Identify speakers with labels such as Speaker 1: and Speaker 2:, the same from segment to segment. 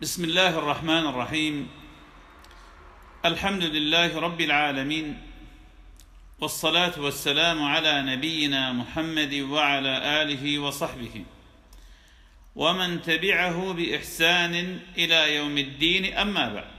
Speaker 1: بسم الله الرحمن الرحيم. الحمد لله رب العالمين، والصلاة والسلام على نبينا محمد وعلى آله وصحبه ومن تبعه بإحسان إلى يوم الدين، أما بعد.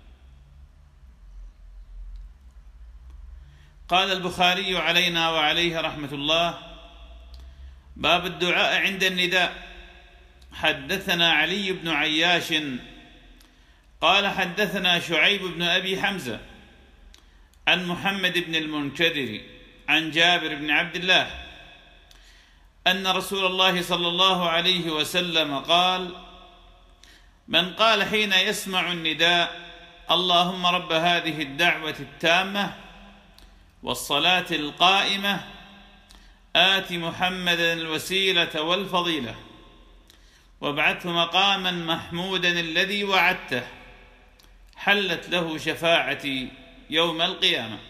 Speaker 1: قال البخاري علينا وعليه رحمة الله: باب الدعاء عند النداء. حدثنا علي بن عياش قال حدثنا شعيب بن أبي حمزة عن محمد بن المنكدر عن جابر بن عبد الله أن رسول الله صلى الله عليه وسلم قال: من قال حين يسمع النداء: اللهم رب هذه الدعوة التامة والصلاة القائمة آت محمدا الوسيلة والفضيلة وابعثه مقاما محمودا الذي وعدته، حلت له شفاعتي يوم القيامة.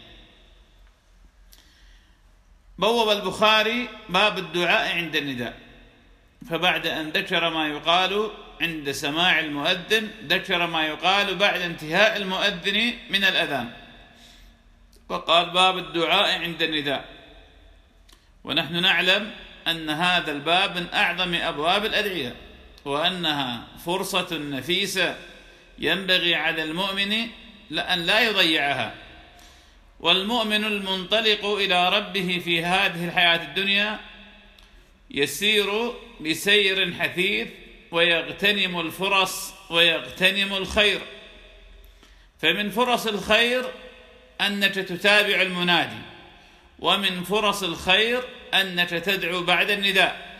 Speaker 1: بوب البخاري باب الدعاء عند النداء، فبعد أن ذكر ما يقال عند سماع المؤذن ذكر ما يقال بعد انتهاء المؤذن من الأذان، وقال باب الدعاء عند النداء. ونحن نعلم أن هذا الباب من أعظم أبواب الأدعية، وأنها فرصة نفيسة ينبغي على المؤمن أن لا يضيعها. والمؤمن المنطلق إلى ربه في هذه الحياة الدنيا يسير بسير حثيث ويغتنم الفرص ويغتنم الخير. فمن فرص الخير أنك تتابع المنادي، ومن فرص الخير أنك تدعو بعد النداء.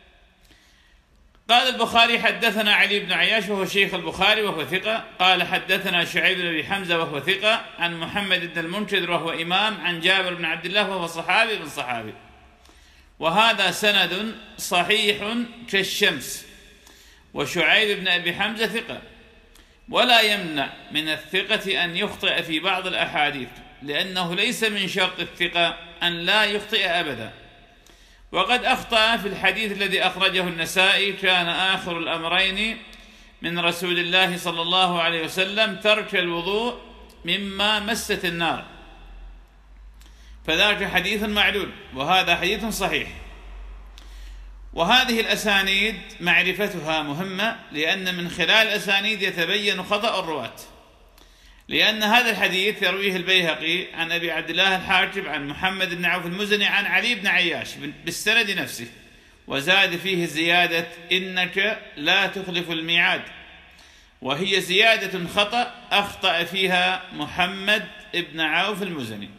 Speaker 1: قال البخاري: حدثنا علي بن عياش وهو شيخ البخاري وهو ثقة، قال حدثنا شعيب بن أبي حمزة وهو ثقة، عن محمد بن المنكدر وهو إمام، عن جابر بن عبد الله وهو صحابي بن صحابي. وهذا سند صحيح كالشمس. وشعيب بن أبي حمزة ثقة، ولا يمنع من الثقة أن يخطئ في بعض الأحاديث، لأنه ليس من شرط الثقة أن لا يخطئ أبدا. وقد أخطأ في الحديث الذي أخرجه النسائي: كان آخر الأمرين من رسول الله صلى الله عليه وسلم ترك الوضوء مما مست النار، فذاك حديث معلول، وهذا حديث صحيح. وهذه الأسانيد معرفتها مهمة، لأن من خلال الأسانيد يتبين خطأ الرواة. لأن هذا الحديث يرويه البيهقي عن أبي عبد الله الحاجب عن محمد بن عوف المزني عن علي بن عياش بالسند نفسه، وزاد فيه زيادة: إنك لا تخلف الميعاد، وهي زيادة خطأ أخطأ فيها محمد بن عوف المزني.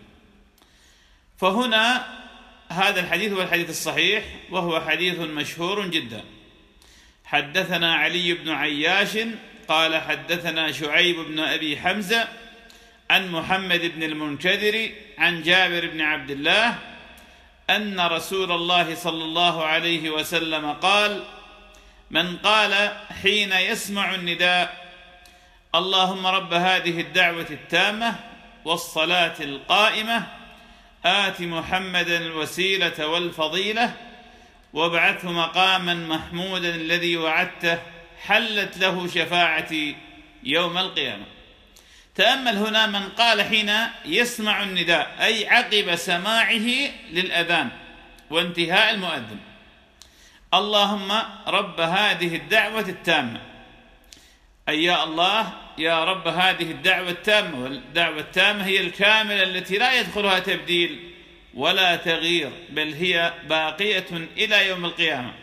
Speaker 1: فهنا هذا الحديث هو الحديث الصحيح، وهو حديث مشهور جدا. حدثنا علي بن عياش قال حدثنا شعيب بن أبي حمزة عن محمد بن المنكدر عن جابر بن عبد الله أن رسول الله صلى الله عليه وسلم قال: من قال حين يسمع النداء: اللهم رب هذه الدعوة التامة والصلاة القائمة آت محمدا الوسيلة والفضيلة وابعثه مقاما محمودا الذي وعدته، حلت له شفاعتي يوم القيامة. تأمل هنا: من قال حين يسمع النداء، أي عقب سماعه للأذان وانتهاء المؤذن: اللهم رب هذه الدعوة التامة، أي يا الله يا رب هذه الدعوة التامة. والدعوة التامة هي الكاملة التي لا يدخلها تبديل ولا تغيير، بل هي باقية إلى يوم القيامة.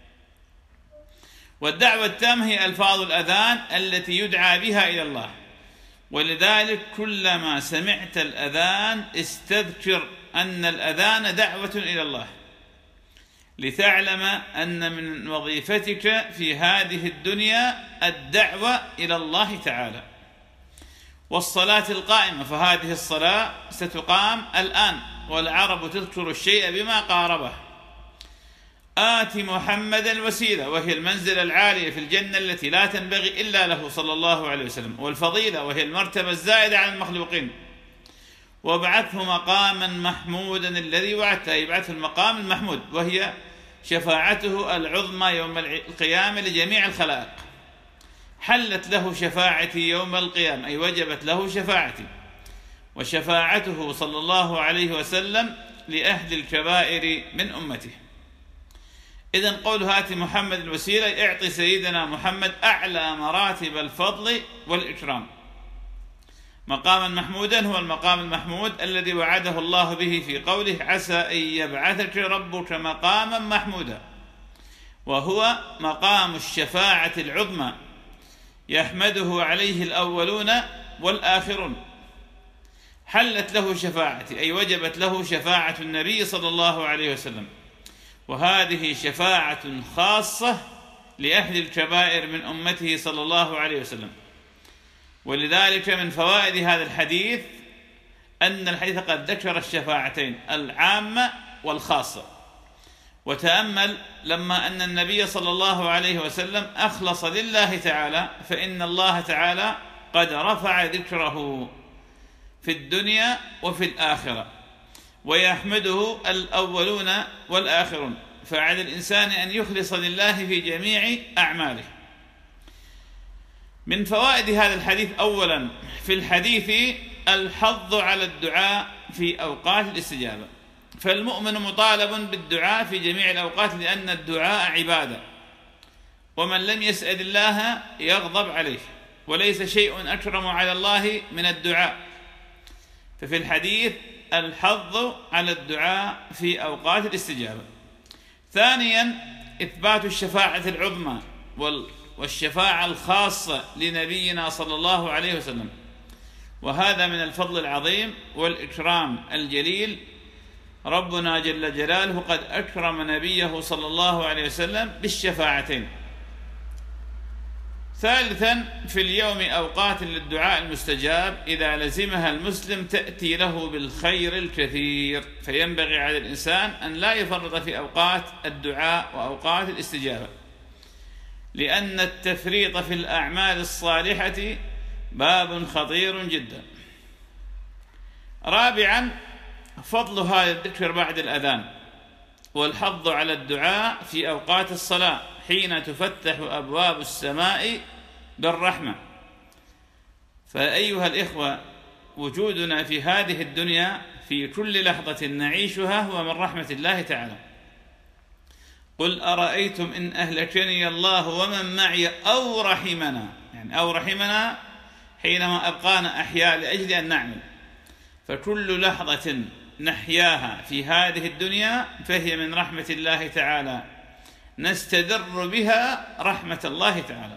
Speaker 1: والدعوة التامة هي ألفاظ الأذان التي يدعى بها إلى الله. ولذلك كلما سمعت الأذان استذكر أن الأذان دعوة إلى الله، لتعلم أن من وظيفتك في هذه الدنيا الدعوة إلى الله تعالى. والصلاة القائمة، فهذه الصلاة ستقام الآن، والعرب تذكر الشيء بما قاربه. آت محمد الوسيلة، وهي المنزلة العالية في الجنة التي لا تنبغي إلا له صلى الله عليه وسلم، والفضيلة وهي المرتبة الزائدة على المخلوقين. وابعثه مقاما محمودا الذي وعدته، يبعثه المقام المحمود، وهي شفاعته العظمى يوم القيامة لجميع الخلائق. حلت له شفاعتي يوم القيامة، أي وجبت له شفاعتي، وشفاعته صلى الله عليه وسلم لأهل الكبائر من أمته. إذن قول هات محمد الوسيلة، اعطي سيدنا محمد أعلى مراتب الفضل والإكرام. مقاما محمودا هو المقام المحمود الذي وعده الله به في قوله عسى أن يبعثك ربك مقاما محمودا، وهو مقام الشفاعة العظمى يحمده عليه الأولون والآخرون. حلت له شفاعتي، أي وجبت له شفاعة النبي صلى الله عليه وسلم، وهذه شفاعة خاصة لأهل الكبائر من أمته صلى الله عليه وسلم. ولذلك من فوائد هذا الحديث أن الحديث قد ذكر الشفاعتين العامة والخاصة. وتأمل لما أن النبي صلى الله عليه وسلم أخلص لله تعالى، فإن الله تعالى قد رفع ذكره في الدنيا وفي الآخرة، ويحمده الأولون والآخرون، فعلى الإنسان أن يخلص لله في جميع أعماله. من فوائد هذا الحديث أولا في الحديث الحض على الدعاء في أوقات الاستجابة، فالمؤمن مطالب بالدعاء في جميع الأوقات، لأن الدعاء عبادة، ومن لم يسأل الله يغضب عليه، وليس شيء أكرم على الله من الدعاء. ففي الحديث الحض على الدعاء في أوقات الاستجابة. ثانيا إثبات الشفاعة العظمى والشفاعة الخاصة لنبينا صلى الله عليه وسلم، وهذا من الفضل العظيم والإكرام الجليل. ربنا جل جلاله قد أكرم نبيه صلى الله عليه وسلم بالشفاعتين. ثالثا في اليوم أوقات للدعاء المستجاب إذا لزمها المسلم تأتي له بالخير الكثير، فينبغي على الإنسان أن لا يفرط في أوقات الدعاء وأوقات الاستجابة، لأن التفريط في الأعمال الصالحة باب خطير جدا. رابعا فضل هذا الذكر بعد الأذان، والحض على الدعاء في أوقات الصلاة حين تفتح أبواب السماء بالرحمة. فأيها الإخوة، وجودنا في هذه الدنيا في كل لحظة نعيشها هو من رحمة الله تعالى. قل أرأيتم إن أهلكني الله ومن معي أو رحمنا، يعني أو رحمنا حينما أبقانا أحياء لأجل أن نعمل. فكل لحظة نحياها في هذه الدنيا فهي من رحمة الله تعالى، نستدر بها رحمة الله تعالى.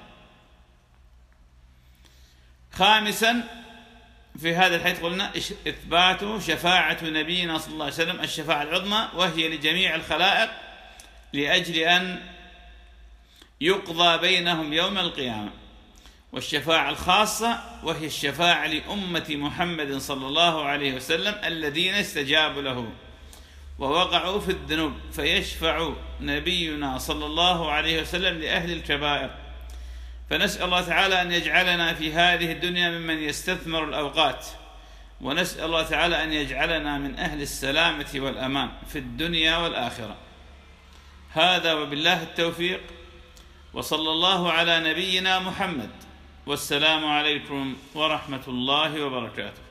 Speaker 1: خامسا في هذا الحديث قلنا إثبات شفاعة نبينا صلى الله عليه وسلم الشفاعة العظمى، وهي لجميع الخلائق لأجل أن يقضى بينهم يوم القيامة. والشفاعة الخاصة وهي الشفاعة لأمة محمد صلى الله عليه وسلم الذين استجابوا له ووقعوا في الذنوب، فيشفع نبينا صلى الله عليه وسلم لأهل الكبائر. فنسأل الله تعالى أن يجعلنا في هذه الدنيا ممن يستثمر الأوقات، ونسأل الله تعالى أن يجعلنا من أهل السلامة والأمان في الدنيا والآخرة. هذا وبالله التوفيق، وصلى الله على نبينا محمد، والسلام عليكم ورحمة الله وبركاته.